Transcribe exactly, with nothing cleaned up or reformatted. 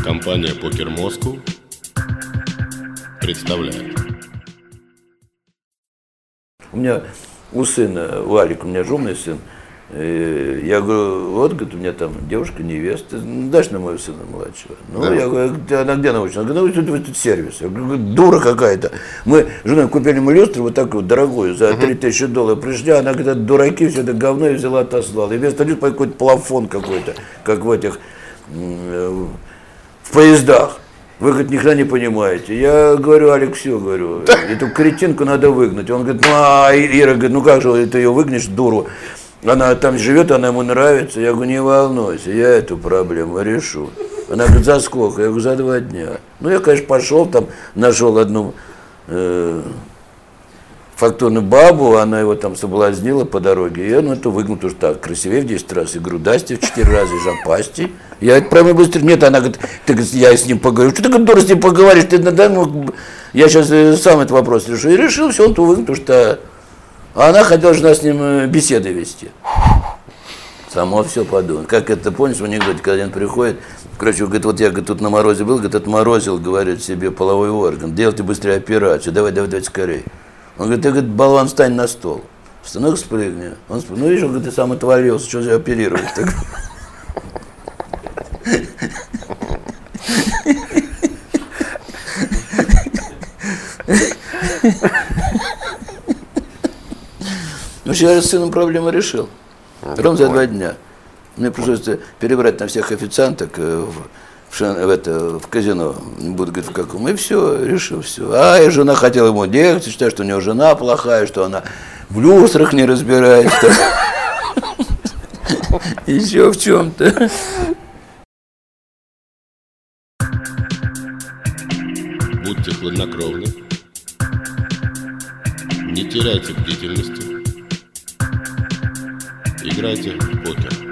Компания Покер Москва представляет. У меня у сына, у Алика, у меня жумный сын. Я говорю, вот, говорит, у меня там девушка, невеста, дашь на моего сына младшего? Ну, да. Я говорю, она где научена? Она говорит, ну, тут сервис. Я говорю, дура какая-то. Мы с женой купили мы люстру вот такую дорогую, за три тысячи долларов. Пришли, она говорит, дураки, все это говно и взяла, отослала. И вместо люстры какой-то плафон какой-то, как в этих, в поездах. Вы, говорит, ни хрена не понимаете. Я говорю, Алик, все, говорю, эту кретинку надо выгнать. Он говорит, ну, а Ира, говорит, ну как же ты ее выгнешь, дуру? Она там живет, она ему нравится. Я говорю, не волнуйся, я эту проблему решу. Она говорит, за сколько? Я говорю, за два дня. Ну, я, конечно, пошел, там, нашел одну э, фактурную бабу, она его там соблазнила по дороге. И я, ну, это выгнал, потому что так, красивее в десять раз, и грудастей в четыре раза, и жопастей. Я это прямо быстро, нет, она говорит, ты, говорит, я с ним поговорю. Что ты, говорит, дура, с ним поговоришь? Ты, да, ну, я сейчас сам этот вопрос решу. И решил, все, он то выгнал, потому что... А она хотела же с ним беседы вести. Само все подумал. Как это, помнишь в анекдоте, когда один приходит, короче, говорит, вот я, говорит, тут на морозе был, говорит, отморозил, говорит, себе половой орган, делайте быстрее операцию, давай, давай, давай скорее. Он говорит, ты, говорит, болван, встань на стол. Встань, спрыгни. Он спрыгнул, ну, видишь, он, говорит, ты сам отвалился, что же оперировать-то? Ну, я с сыном проблему решил. Ровно за два дня. Мне пришлось перебрать на всех официанток в, в, в, это, в казино, не буду говорить в каком. И все, решил все. А и жена хотела ему делать, считает, что у него жена плохая, что она в люстрах не разбирается. Еще в чем-то. Будьте хладнокровны. Не теряйте бдительности. Играйте в покер.